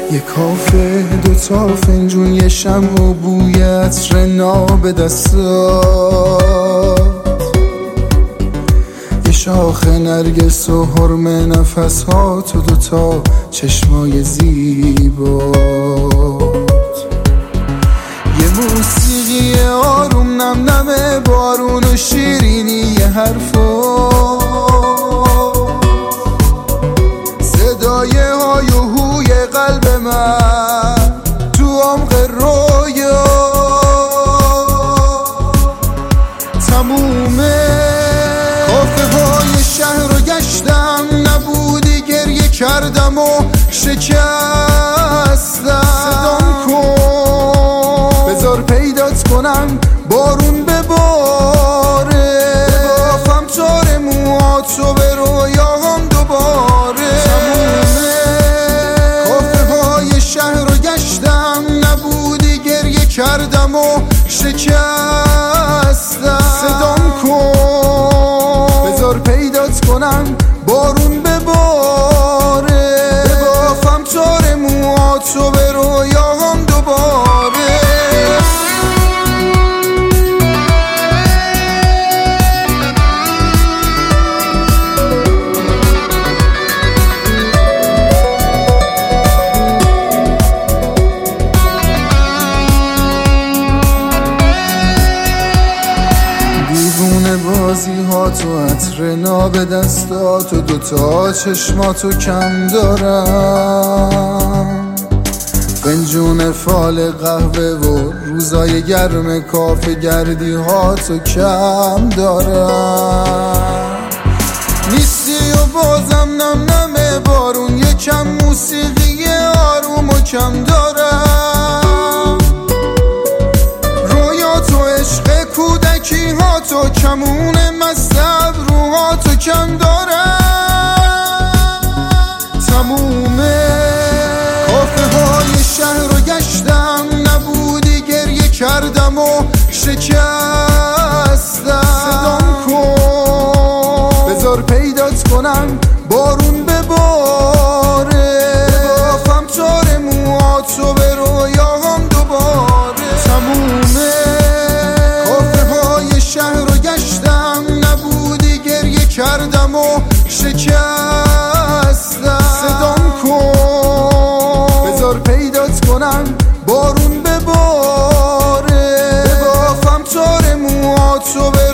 یه کافه، 2 تا فنجون، یه شمع و بوی عطر ناب دستات، یه شاخ نرگس و حرم نفسات و 2 تا چشمای زیبات، یه موسیقی آروم نم نم بارون و شیرینی یه حرفات، صدای های و هوی قلب من تو عمق رویا، تمومه کافه های شهر رو گشتم، نبودی گریه کردم و شکستم، صدام کن بذار پیدات کنم، بارون بباره، ببافم تار موهاتو به رویاهام دوباره، کردم و شکستم، صدام کن بذار پیدات کنم، بارون بباره، ببافم تار موهاتو به رویاهام دوباره. بازی ها تو عطر ناب دستات و 2 تا چشماتو کم دارم، فنجون فال قهوه و روزای گرم کافه گردی ها تو کم دارم، نیستی و بازم نم نم بارون، یکم موسیقی آروم و کم دارم، رویا تو عشق کودکی ها تو کمون مستب روها تو کم دارم، تمومه کافه های شهر رو گشتم، نبودی گریه کردم و شکستم، صدام کن بذار پیدات کنم، بارون بباره، ببافم تار موهاتو به رویاهام دوباره، تمومه کافه های شهر رو گشتم، نبودی گریه کردم و شکستم، صدام کن بذار پیدات کنم، بارون بباره، ببافم تار موهاتو به